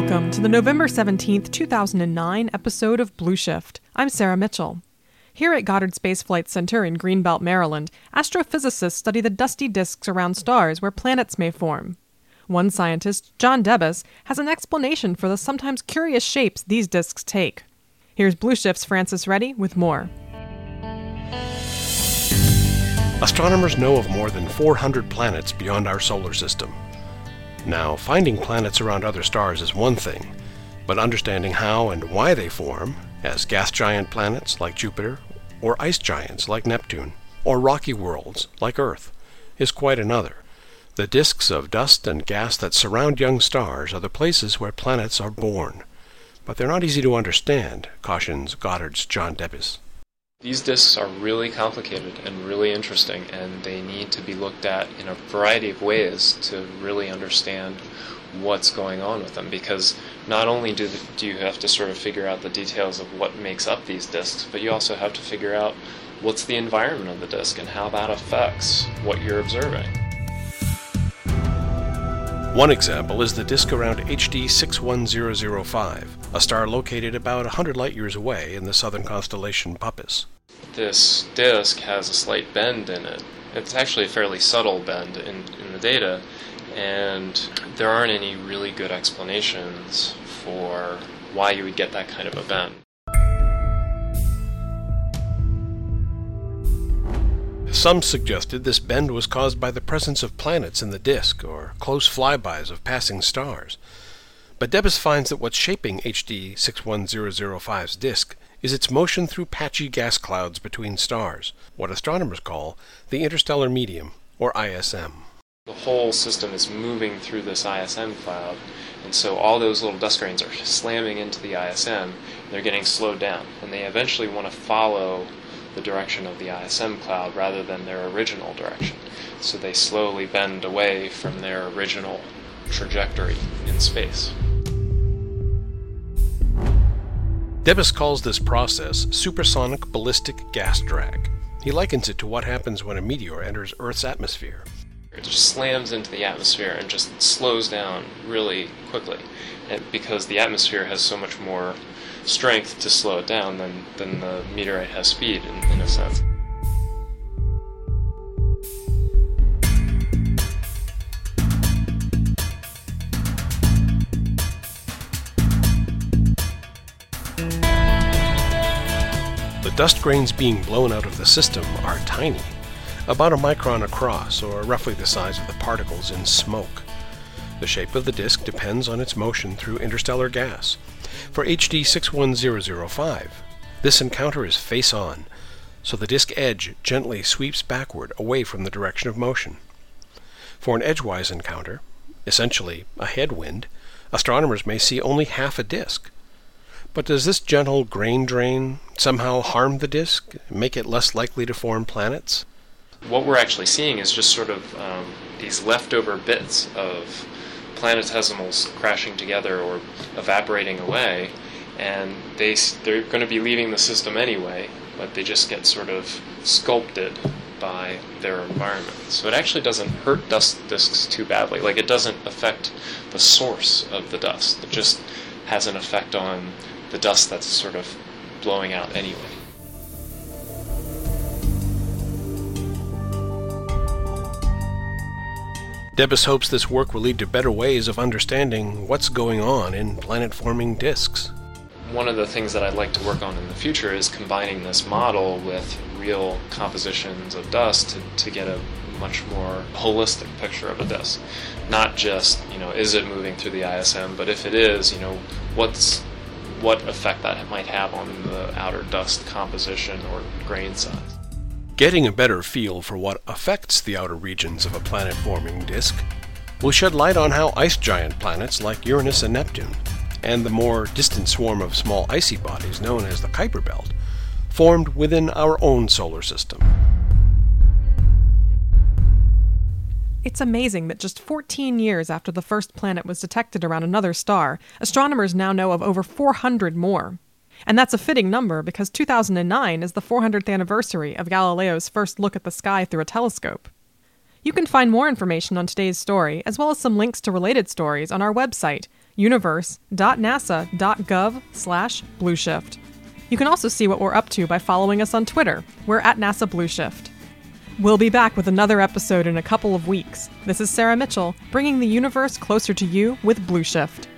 Welcome to the November 17th, 2009 episode of Blue Shift. I'm Sarah Mitchell. Here at Goddard Space Flight Center in Greenbelt, Maryland, astrophysicists study the dusty disks around stars where planets may form. One scientist, John Debus, has an explanation for the sometimes curious shapes these disks take. Here's Blue Shift's Francis Reddy with more. Astronomers know of more than 400 planets beyond our solar system. Now, finding planets around other stars is one thing, but understanding how and why they form, as gas giant planets like Jupiter, or ice giants like Neptune, or rocky worlds like Earth, is quite another. The disks of dust and gas that surround young stars are the places where planets are born, but they're not easy to understand, cautions Goddard's John Debus. These disks are really complicated and really interesting, and they need to be looked at in a variety of ways to really understand what's going on with them, because not only do you have to sort of figure out the details of what makes up these disks, but you also have to figure out what's the environment of the disk and how that affects what you're observing. One example is the disk around HD 61005, a star located about 100 light-years away in the southern constellation Puppis. This disk has a slight bend in it. It's actually a fairly subtle bend in the data, and there aren't any really good explanations for why you would get that kind of a bend. Some suggested this bend was caused by the presence of planets in the disk, or close flybys of passing stars. But Debus finds that what's shaping HD 61005's disk is its motion through patchy gas clouds between stars, what astronomers call the interstellar medium, or ISM. The whole system is moving through this ISM cloud, and so all those little dust grains are slamming into the ISM, and they're getting slowed down, and they eventually want to follow the direction of the ISM cloud rather than their original direction. So they slowly bend away from their original trajectory in space. Debus calls this process supersonic ballistic gas drag. He likens it to what happens when a meteor enters Earth's atmosphere. It just slams into the atmosphere and just slows down really quickly, because the atmosphere has so much more strength to slow it down than the meteorite has speed, in a sense. The dust grains being blown out of the system are tiny, about a micron across, or roughly the size of the particles in smoke. The shape of the disk depends on its motion through interstellar gas. For HD 61005, this encounter is face-on, so the disk edge gently sweeps backward away from the direction of motion. For an edgewise encounter, essentially a headwind, astronomers may see only half a disk. But does this gentle grain drain somehow harm the disk, make it less likely to form planets? What we're actually seeing is just sort of these leftover bits of planetesimals crashing together or evaporating away, and they're going to be leaving the system anyway, but they just get sort of sculpted by their environment. So it actually doesn't hurt dust disks too badly. Like, it doesn't affect the source of the dust. It just has an effect on the dust that's sort of blowing out anyway. Debus hopes this work will lead to better ways of understanding what's going on in planet-forming disks. One of the things that I'd like to work on in the future is combining this model with real compositions of dust to get a much more holistic picture of a disk. Not just, is it moving through the ISM, but if it is, what effect that might have on the outer dust composition or grain size. Getting a better feel for what affects the outer regions of a planet-forming disk will shed light on how ice giant planets like Uranus and Neptune, and the more distant swarm of small icy bodies known as the Kuiper Belt, formed within our own solar system. It's amazing that just 14 years after the first planet was detected around another star, astronomers now know of over 400 more. And that's a fitting number because 2009 is the 400th anniversary of Galileo's first look at the sky through a telescope. You can find more information on today's story, as well as some links to related stories, on our website, universe.nasa.gov/blueshift. You can also see what we're up to by following us on Twitter. We're at NASA Blueshift. We'll be back with another episode in a couple of weeks. This is Sarah Mitchell, bringing the universe closer to you with Blueshift.